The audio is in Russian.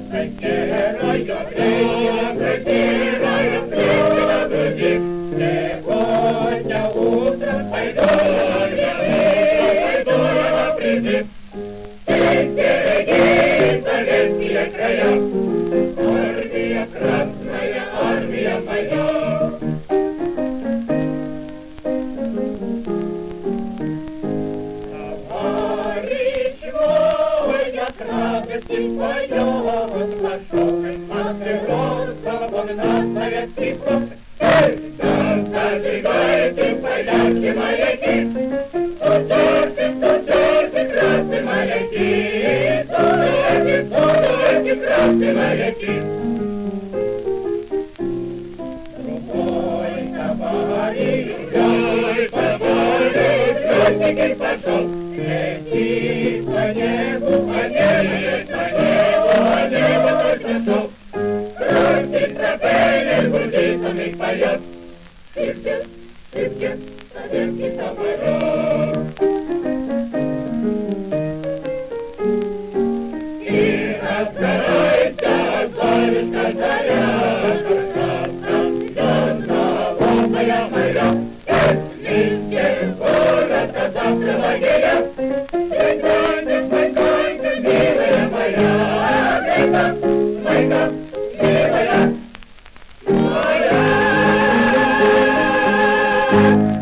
Протираю плечи на груди. Сегодня утром пойду я на призыв. Впереди советские края, армия красная, армия моя. Товарищ воин, от радости поет, пошел на крыло, свободно советский фронт. Да, зажигайте поляки маяки, студенты, красные маяки, студенты, красные маяки. Другой товарищ, крестики пошел, летит по небу, по небу точно шел. Крутит пропеллер, гудит, он их поет. Шибче, шибче, советский самолет. И разгорается славишка заря, красная моя, Эсминский город, а завтра лагеря. Майка, милая моя, Майка, милая моя.